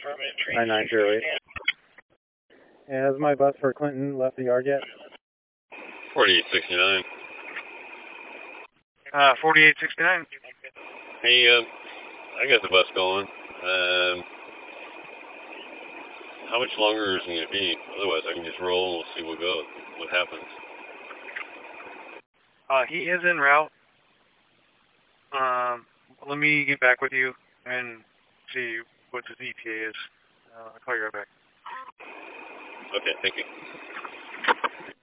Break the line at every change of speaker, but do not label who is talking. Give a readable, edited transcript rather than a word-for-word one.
9908. Has my bus for Clinton left the yard yet?
4869.
4869.
Hey, I got the bus going. How much longer is it going to be? Otherwise, I can just roll and see what happens.
He is en route. Let me get back with you and see what the ETA is. I'll call you right back.
Okay, thank you.